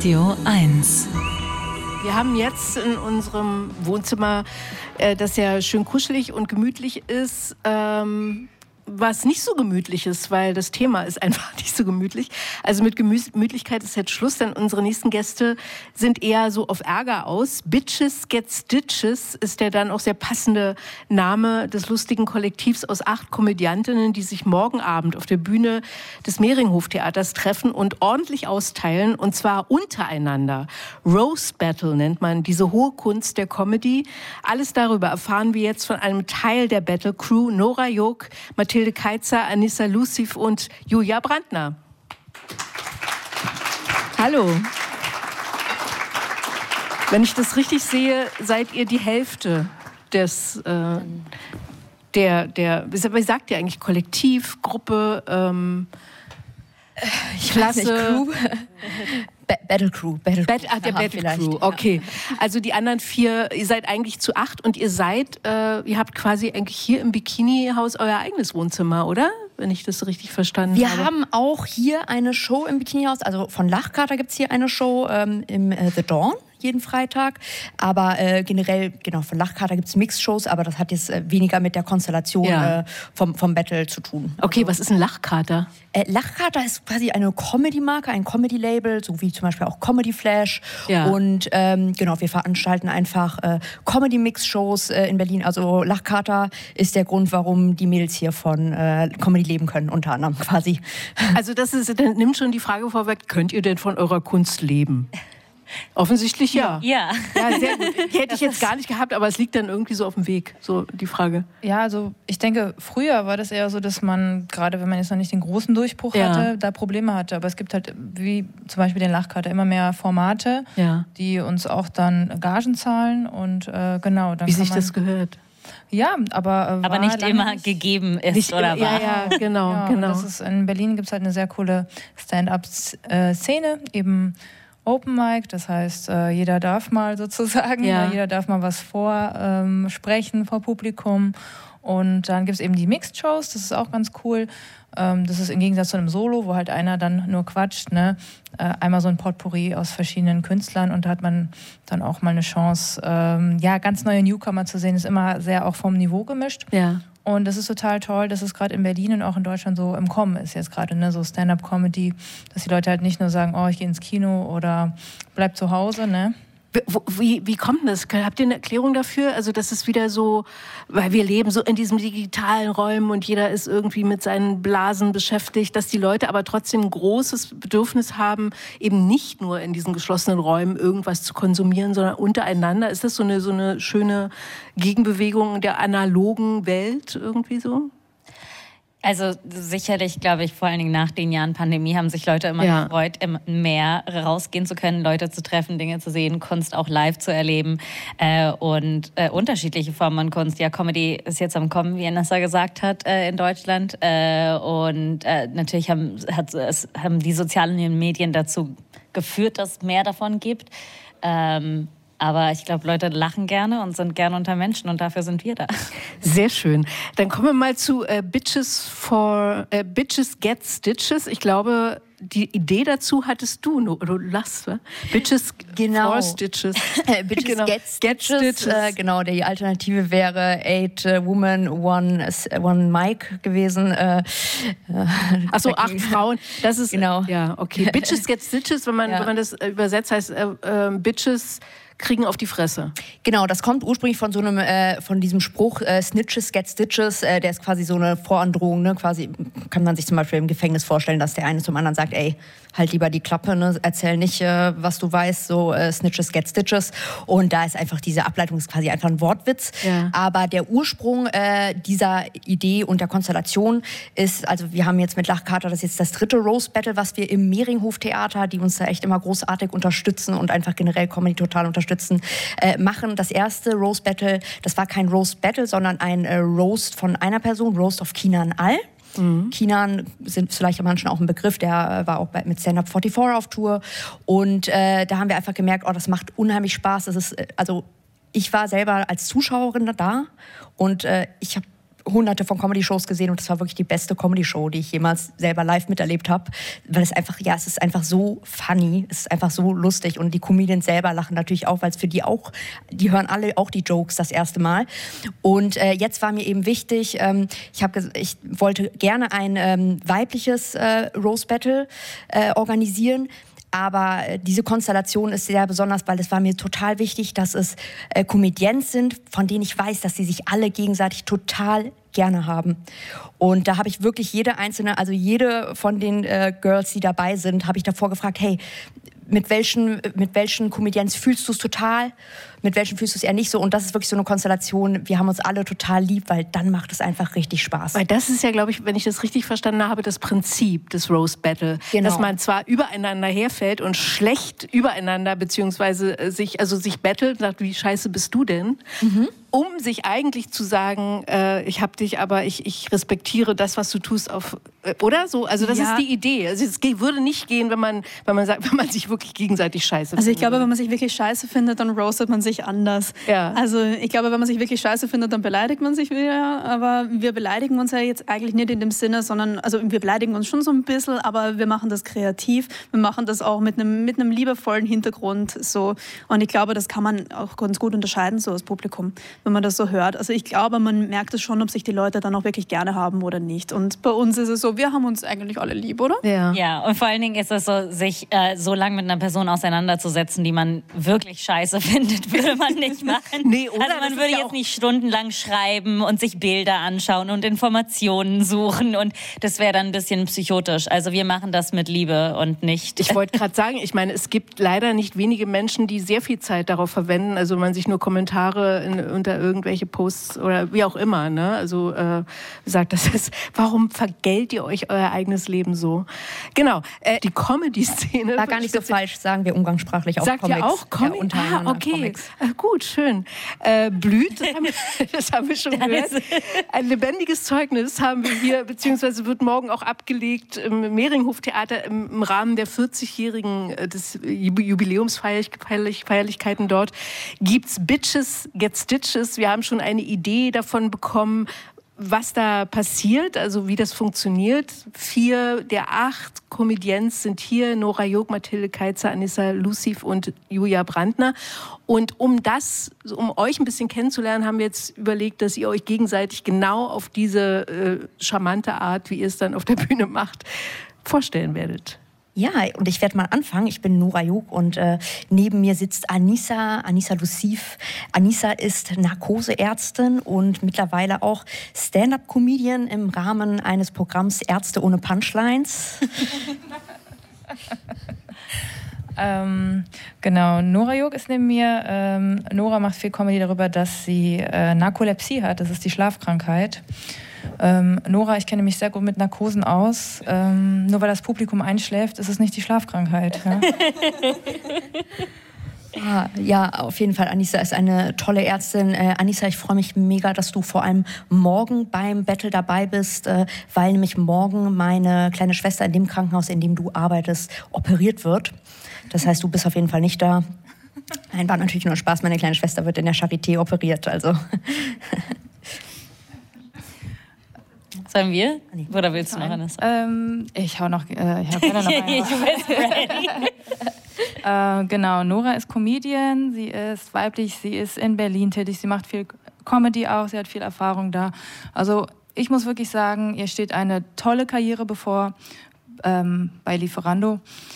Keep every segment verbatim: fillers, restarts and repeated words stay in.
Radio eins. Wir haben jetzt in unserem Wohnzimmer, äh, das ja schön kuschelig und gemütlich ist, ähm, was nicht so gemütlich ist, weil das Thema ist einfach nicht so gemütlich. Also mit Gemütlichkeit ist jetzt Schluss, denn unsere nächsten Gäste sind eher so auf Ärger aus. Bitches Get Stitches ist der dann auch sehr passende Name des lustigen Kollektivs aus acht Komödiantinnen, die sich morgen Abend auf der Bühne des Mehringhof-Theaters treffen und ordentlich austeilen, und zwar untereinander. Roast Battle nennt man diese hohe Kunst der Comedy. Alles darüber erfahren wir jetzt von einem Teil der Battle Crew: Nora Jok, Mathilde Keitzer, Anissa Luciv und Julia Brandner. Hallo. Wenn ich das richtig sehe, seid ihr die Hälfte des, äh, der, der, wie sagt ihr eigentlich, Kollektiv, Gruppe, ähm, ich Klasse? Weiß nicht, Crew. Battle Crew. Battle Bat- Ach, der Aha, Battle vielleicht. Crew, okay. Also die anderen vier, ihr seid eigentlich zu acht und ihr seid, äh, ihr habt quasi eigentlich hier im Bikini-Haus euer eigenes Wohnzimmer, oder? Wenn ich das richtig verstanden Wir habe. Wir haben auch hier eine Show im Bikini-Haus, also von Lachkater gibt es hier eine Show ähm, im äh, The Dawn, jeden Freitag. Aber äh, generell, genau, von Lachkater gibt es Mix-Shows, aber das hat jetzt äh, weniger mit der Konstellation Ja. äh, vom, vom Battle zu tun. Okay, also, was ist ein Lachkater? Äh, Lachkater ist quasi eine Comedy-Marke, ein Comedy-Label, so wie zum Beispiel auch Comedy Flash. Ja. Und ähm, genau, wir veranstalten einfach äh, Comedy-Mix-Shows äh, in Berlin. Also Lachkater ist der Grund, warum die Mädels hier von äh, Comedy leben können, unter anderem quasi. Also das ist, dann nimmt schon die Frage vorweg, könnt ihr denn von eurer Kunst leben? Offensichtlich ja. Ja. Ja, sehr gut. Die hätte ich jetzt gar nicht gehabt, aber es liegt dann irgendwie so auf dem Weg, so die Frage. Ja, also ich denke, früher war das eher so, dass man, gerade wenn man jetzt noch nicht den großen Durchbruch Ja. hatte, da Probleme hatte. Aber es gibt halt, wie zum Beispiel den Lachkater, immer mehr Formate, Ja. die uns auch dann Gagen zahlen und äh, genau. Dann Wie kann sich man, das gehört. Ja, aber äh, Aber war nicht lange immer nicht- gegeben ist Nicht oder immer- war. Ja, ja, genau, Ja, und genau. das ist, in Berlin gibt es halt eine sehr coole Stand-up-Szene, eben Open Mic, das heißt, äh, jeder darf mal sozusagen, Ja. äh, jeder darf mal was vorsprechen ähm, sprechen vor Publikum. Und dann gibt es eben die Mixed-Shows, das ist auch ganz cool. Ähm, das ist im Gegensatz zu einem Solo, wo halt einer dann nur quatscht, ne? Äh, einmal so ein Potpourri aus verschiedenen Künstlern, und da hat man dann auch mal eine Chance, ähm, ja, ganz neue Newcomer zu sehen. Ist immer sehr auch vom Niveau gemischt. Ja. Und das ist total toll, dass es gerade in Berlin und auch in Deutschland so im Kommen ist jetzt gerade, ne, so Stand-up-Comedy, dass die Leute halt nicht nur sagen, oh, ich gehe ins Kino oder bleib zu Hause, ne? Wie, wie kommt das? Habt ihr eine Erklärung dafür? Also das ist wieder so, weil wir leben so in diesem digitalen Räumen und jeder ist irgendwie mit seinen Blasen beschäftigt, dass die Leute aber trotzdem ein großes Bedürfnis haben, eben nicht nur in diesen geschlossenen Räumen irgendwas zu konsumieren, sondern untereinander. Ist das so eine, so eine schöne Gegenbewegung der analogen Welt irgendwie so? Also sicherlich, glaube ich, vor allen Dingen nach den Jahren Pandemie haben sich Leute immer Ja. gefreut, immer mehr rausgehen zu können, Leute zu treffen, Dinge zu sehen, Kunst auch live zu erleben äh, und äh, unterschiedliche Formen von Kunst. Ja, Comedy ist jetzt am Kommen, wie Anissa gesagt hat, äh, in Deutschland. Äh, und äh, natürlich haben, hat, es, haben die sozialen Medien dazu geführt, dass es mehr davon gibt. Ähm, Aber ich glaube, Leute lachen gerne und sind gerne unter Menschen, und dafür sind wir da. Sehr schön. Dann kommen wir mal zu äh, Bitches for äh, Bitches Get Stitches. Ich glaube, die Idee dazu hattest du, no, du lachst, wa? Bitches Genau. for Stitches. Bitches Genau. Get Get Stitches. Stitches. Äh, genau, die Alternative wäre Eight äh, Women, One, äh, one Mic gewesen. Äh, Ach so, acht Frauen. Das ist Genau. Ja, okay. Bitches Get Stitches, wenn man, Ja. wenn man das äh, übersetzt, heißt äh, äh, Bitches kriegen auf die Fresse. Genau, das kommt ursprünglich von so einem, äh, von diesem Spruch, äh, Snitches get Stitches, äh, der ist quasi so eine Vorandrohung, ne? Quasi kann man sich zum Beispiel im Gefängnis vorstellen, dass der eine zum anderen sagt, ey, halt lieber die Klappe, ne? Erzähl nicht, äh, was du weißt, so äh, Snitches get Stitches. Und da ist einfach diese Ableitung, ist quasi einfach ein Wortwitz. Ja. Aber der Ursprung äh, dieser Idee und der Konstellation ist, also wir haben jetzt mit Lachkater, das ist jetzt das dritte Roast Battle, was wir im Mehringhof-Theater, die uns da echt immer großartig unterstützen und einfach generell Comedy total unterstützen, äh, machen. Das erste Roast Battle, das war kein Roast Battle, sondern ein äh, Roast von einer Person, Roast of Kinan All. Mhm. Kinan sind vielleicht manchen auch ein Begriff, der äh, war auch bei, mit Stand-Up vierundvierzig auf Tour. Und äh, da haben wir einfach gemerkt, oh, das macht unheimlich Spaß. Das ist, äh, also ich war selber als Zuschauerin da und äh, ich habe hunderte von Comedy-Shows gesehen und das war wirklich die beste Comedy-Show, die ich jemals selber live miterlebt habe, weil es einfach, ja, es ist einfach so funny, es ist einfach so lustig und die Comedians selber lachen natürlich auch, weil es für die auch, die hören alle auch die Jokes das erste Mal und äh, jetzt war mir eben wichtig, ähm, ich, hab, ich wollte gerne ein ähm, weibliches äh, Roast Battle äh, organisieren. Aber diese Konstellation ist sehr besonders, weil es war mir total wichtig, dass es äh, Comedians sind, von denen ich weiß, dass sie sich alle gegenseitig total gerne haben. Und da habe ich wirklich jede einzelne, also jede von den äh, Girls, die dabei sind, habe ich davor gefragt, hey, mit welchen, mit welchen Comedians fühlst du es total? Mit welchen fühlst du es eher nicht so? Und das ist wirklich so eine Konstellation, wir haben uns alle total lieb, weil dann macht es einfach richtig Spaß. Weil das ist ja, glaube ich, wenn ich das richtig verstanden habe, das Prinzip des Roast Battle. Genau. Dass man zwar übereinander herfällt und schlecht übereinander, beziehungsweise sich, also sich battelt, sagt, wie scheiße bist du denn? Mhm. Um sich eigentlich zu sagen, äh, ich hab dich, aber ich, ich respektiere das, was du tust, auf, äh, oder so? Also das ja. ist die Idee. Also es geht, würde nicht gehen, wenn man, wenn man sagt, wenn man sich wirklich gegenseitig scheiße findet. Also ich glaube, wenn man sich wirklich scheiße findet, dann roastet man sich anders. Ja. Also ich glaube, wenn man sich wirklich scheiße findet, dann beleidigt man sich wieder. Aber wir beleidigen uns ja jetzt eigentlich nicht in dem Sinne, sondern, also wir beleidigen uns schon so ein bisschen, aber wir machen das kreativ. Wir machen das auch mit einem, mit einem liebevollen Hintergrund. So. Und ich glaube, das kann man auch ganz gut unterscheiden, so als Publikum, wenn man das so hört. Also ich glaube, man merkt es schon, ob sich die Leute dann auch wirklich gerne haben oder nicht. Und bei uns ist es so, wir haben uns eigentlich alle lieb, oder? Ja, ja, und vor allen Dingen ist es so, sich äh, so lange mit einer Person auseinanderzusetzen, die man wirklich scheiße findet, würde man nicht machen. Nee, oder? Also man würde ja jetzt nicht stundenlang schreiben und sich Bilder anschauen und Informationen suchen und das wäre dann ein bisschen psychotisch. Also wir machen das mit Liebe und nicht... Ich wollte gerade sagen, ich meine, es gibt leider nicht wenige Menschen, die sehr viel Zeit darauf verwenden, also man sich nur Kommentare in, unter irgendwelche Posts oder wie auch immer, ne? Also äh, sagt, das ist, warum vergällt ihr euch euer eigenes Leben so? Genau, äh, die Comedy-Szene... War gar nicht so falsch, sagen wir umgangssprachlich auch. Sagt Comics. Ja auch Comics? Ja, ah, okay. Comics. Äh, gut, schön. Äh, blüht, das haben, wir, das haben wir schon gehört. Ein lebendiges Zeugnis haben wir hier, beziehungsweise wird morgen auch abgelegt im Mehringhof-Theater im, im Rahmen der vierzigjährigen äh, des Jubiläumsfeierlichkeiten dort. Gibt's Bitches, Get Stitches. Wir haben schon eine Idee davon bekommen, was da passiert, also wie das funktioniert. Vier der acht Comedians sind hier, Nora Jog, Mathilde Keizer, Anissa Luciv und Julia Brandner. Und um das, um euch ein bisschen kennenzulernen, haben wir jetzt überlegt, dass ihr euch gegenseitig genau auf diese äh, charmante Art, wie ihr es dann auf der Bühne macht, vorstellen werdet. Ja, und ich werde mal anfangen. Ich bin Nora Jog und äh, neben mir sitzt Anissa, Anissa Luciv. Anissa ist Narkoseärztin und mittlerweile auch Stand-up-Comedian im Rahmen eines Programms Ärzte ohne Punchlines. ähm, genau, Nora Jog ist neben mir. Ähm, Nora macht viel Comedy darüber, dass sie äh, Narkolepsie hat. Das ist die Schlafkrankheit. Ähm, Nora, ich kenne mich sehr gut mit Narkosen aus. Ähm, nur weil das Publikum einschläft, ist es nicht die Schlafkrankheit. Ja? Ah, ja, auf jeden Fall. Anissa ist eine tolle Ärztin. Äh, Anissa, ich freue mich mega, dass du vor allem morgen beim Battle dabei bist, äh, weil nämlich morgen meine kleine Schwester in dem Krankenhaus, in dem du arbeitest, operiert wird. Das heißt, du bist auf jeden Fall nicht da. Nein, war natürlich nur Spaß. Meine kleine Schwester wird in der Charité operiert. Also... Sollen wir? Oder willst du noch eines? Ähm, ich hau noch, äh, ich hau gerne noch eine. äh, genau, Nora ist Comedian, sie ist weiblich, sie ist in Berlin tätig, sie macht viel Comedy auch, sie hat viel Erfahrung da. Also ich muss wirklich sagen, ihr steht eine tolle Karriere bevor ähm, bei Lieferando.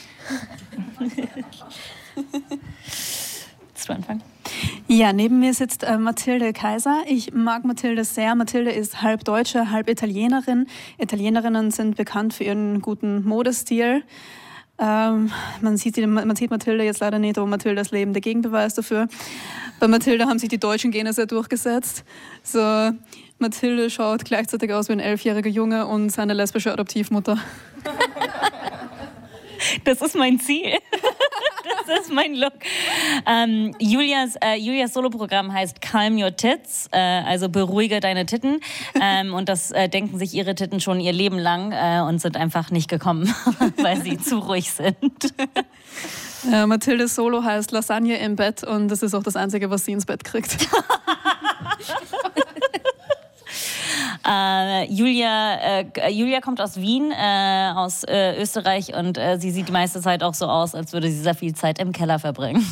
Willst du anfangen? Ja, neben mir sitzt äh, Mathilde Keizer. Ich mag Mathilde sehr. Mathilde ist halb Deutsche, halb Italienerin. Italienerinnen sind bekannt für ihren guten Modestil. Ähm, man, sieht die, man sieht Mathilde jetzt leider nicht, aber Mathilde ist lebender Gegenbeweis dafür. Bei Mathilde haben sich die deutschen Gene sehr durchgesetzt. So, Mathilde schaut gleichzeitig aus wie ein elfjähriger Junge und seine lesbische Adoptivmutter. Das ist mein Ziel. Das ist mein Look. Ähm, Julias, äh, Julias Soloprogramm heißt Calm Your Tits, äh, also beruhige deine Titten. Ähm, und das äh, denken sich ihre Titten schon ihr Leben lang äh, und sind einfach nicht gekommen, weil sie zu ruhig sind. Ja, Mathildes Solo heißt Lasagne im Bett und das ist auch das Einzige, was sie ins Bett kriegt. Äh, Julia, äh, Julia kommt aus Wien, äh, aus äh, Österreich und äh, sie sieht die meiste Zeit auch so aus, als würde sie sehr viel Zeit im Keller verbringen.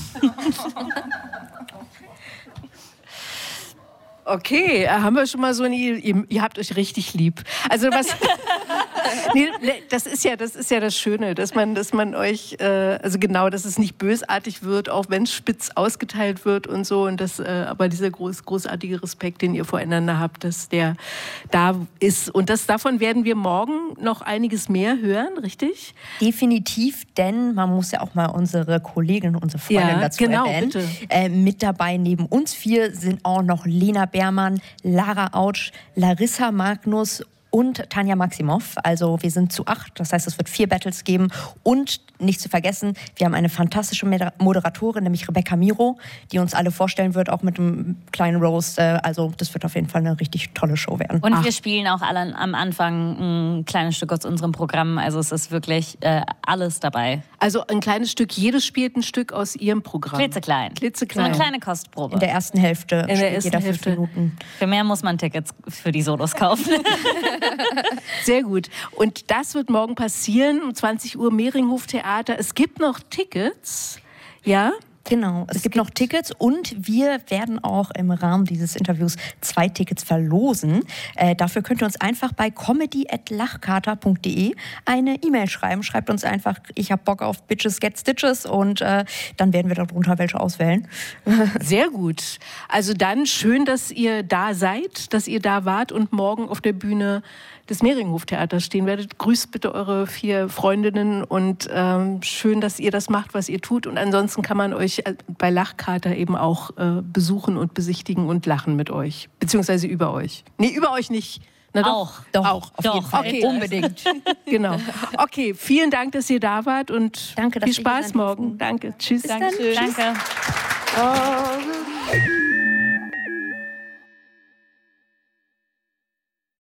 Okay, haben wir schon mal so eine, ihr, ihr habt euch richtig lieb. Also was, nee, das ist ja, das ist ja das Schöne, dass man, dass man euch, äh, also genau, dass es nicht bösartig wird, auch wenn es spitz ausgeteilt wird und so, und das, äh, aber dieser groß, großartige Respekt, den ihr voreinander habt, dass der da ist, und das, davon werden wir morgen noch einiges mehr hören, richtig? Definitiv, denn man muss ja auch mal unsere Kollegin, unsere Freundin ja, dazu genau, erwähnen. bitte. Äh, mit dabei neben uns vier sind auch noch Lena Beermann, Lara Autsch, Larissa Magnus und Tanja Maximoff. Also wir sind zu acht, das heißt, es wird vier Battles geben. Und nicht zu vergessen, wir haben eine fantastische Moderatorin, nämlich Rebecca Miro, die uns alle vorstellen wird, auch mit einem kleinen Roast. Also das wird auf jeden Fall eine richtig tolle Show werden. Und Ach. wir spielen auch alle am Anfang ein kleines Stück aus unserem Programm. Also es ist wirklich äh, alles dabei. Also ein kleines Stück, jedes spielt ein Stück aus ihrem Programm. Klitzeklein. Klitzeklein. So eine kleine Kostprobe. In der ersten Hälfte In der spielt ersten jeder Hälfte. fünf Minuten. Für mehr muss man Tickets für die Solos kaufen. Sehr gut. Und das wird morgen passieren, um zwanzig Uhr Mehringhof Theater. Es gibt noch Tickets, ja? Genau, es, es gibt, gibt noch Tickets und wir werden auch im Rahmen dieses Interviews zwei Tickets verlosen. Äh, dafür könnt ihr uns einfach bei comedy at lachkater punkt de eine E-Mail schreiben. Schreibt uns einfach, ich habe Bock auf Bitches Get Stitches, und äh, dann werden wir darunter welche auswählen. Sehr gut. Also dann schön, dass ihr da seid, dass ihr da wart und morgen auf der Bühne des Mehringhof Theaters stehen werdet. Grüßt bitte eure vier Freundinnen und ähm, schön, dass ihr das macht, was ihr tut. Und ansonsten kann man euch bei Lachkater eben auch äh, besuchen und besichtigen und lachen mit euch. Beziehungsweise über euch. Nee, über euch nicht. Na doch. Auch. Doch, auch. auf Doch. jeden Fall. Okay. Unbedingt. Genau. Okay, vielen Dank, dass ihr da wart und Danke, dass viel wir hier Spaß sein morgen. Danke. Tschüss. Bis dann. Dankeschön. Danke. Oh.